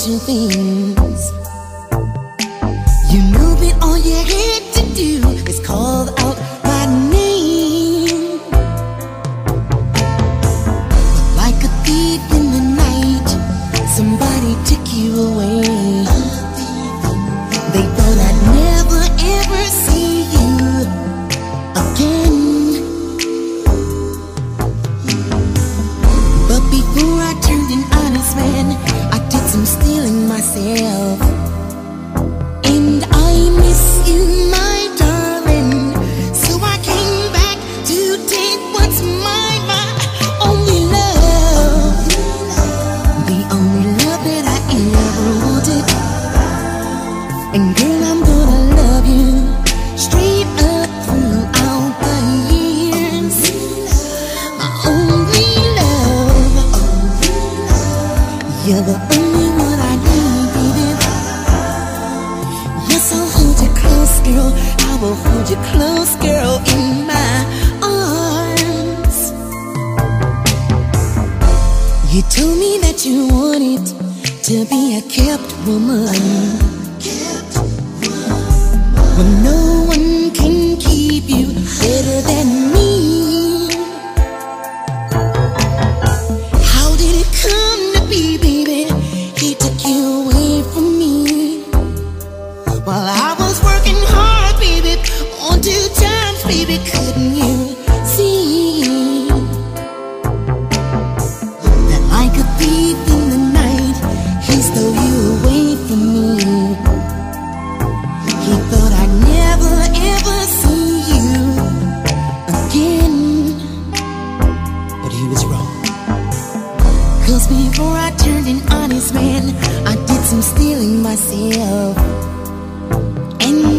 special things. You knew that all you had to do is call out my name. But like a thief in the night, somebody took you away. They thought I'd never ever see you again. But before I turned an honest man, I did some stealing myself. And I miss you, my darling, so I came back to take what's mine, my only love, the only love that I ever wanted. And girl, I'm gonna love you straight up throughout the years, my only love. You're the only one I need, baby. Yes, I'll hold you close, girl. I will hold you close, girl, in my arms. You told me that you wanted to be a kept woman, when no one can keep you better than me. How did it come to be, baby? He took you away from me while I was working hard, baby, on 2 jobs, baby. Couldn't you see that like a thief in the night, he stole you away from me? He thought I'd never ever see you again, but he was wrong. 'Cause before I turned an honest man, I did some stealing myself. And